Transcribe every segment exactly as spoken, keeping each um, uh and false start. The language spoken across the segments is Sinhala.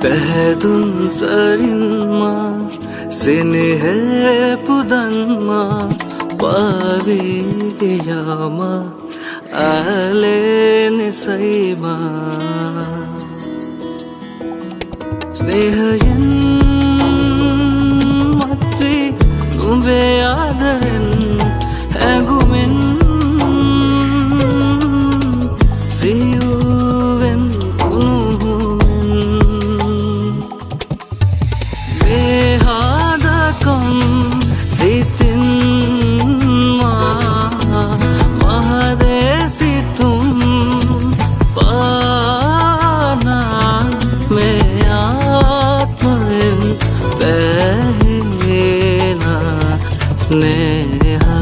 පැහැදුම් සරින් මා සෙනෙහේ පුදන් මා පාවී ගියාම ආලෙනසයි මා ස්නේහයෙන් මත්වි නුඹේ ආදරෙන් හැඟුමෙන් සියුවෙන් උණුහුමෙන් වේහාදකම් සිතින් මා මහදේසිතුම් පානා මේ ආත්මයෙන් බැහැහෙන ස්නේහා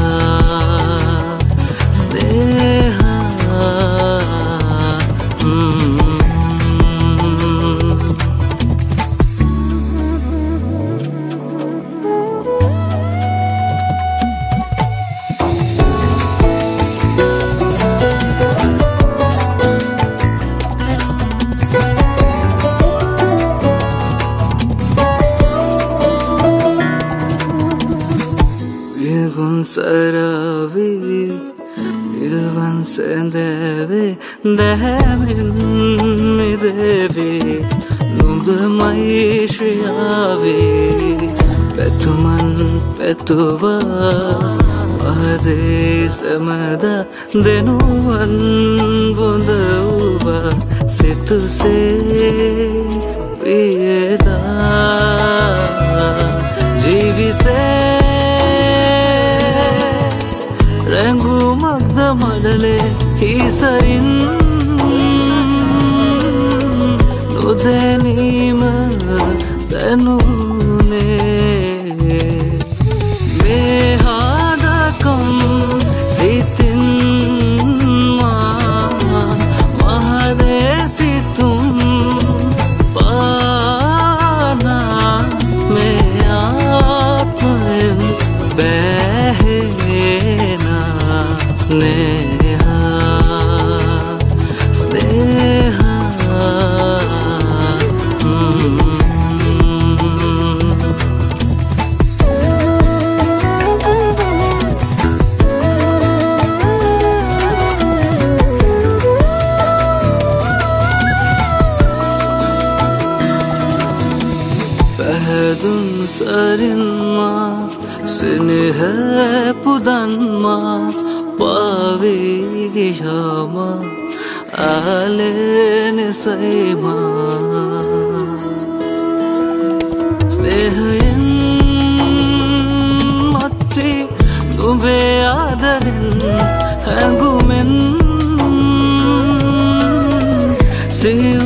සරවි ඉල්වන් සැඳවේ දැහැමින් මිදවේ නුඹමයි ශ්‍රියාවේ පැතුමන් පැතුවා පහදේ සැමද දෙනුවන් බොඳ වූවා සිතුසේ ප්‍රියදා ජීවිතේ රැඟුමක්ද මඩලේ හිසරින් නොදැනීම දැනුනේ වේහාදකම් සිතින් මා මහදේසිතුම් පානා මේ ආත්මයෙන් බැහැහෙන Sneha, Sneha, mm. Pehadun sarin ma, Sneha pudan ma. पावी गियामा आलेनसई maa स्नेहයෙන් මත්වි නුඹේ ආදරෙන් හැඟුමෙන් සියුම්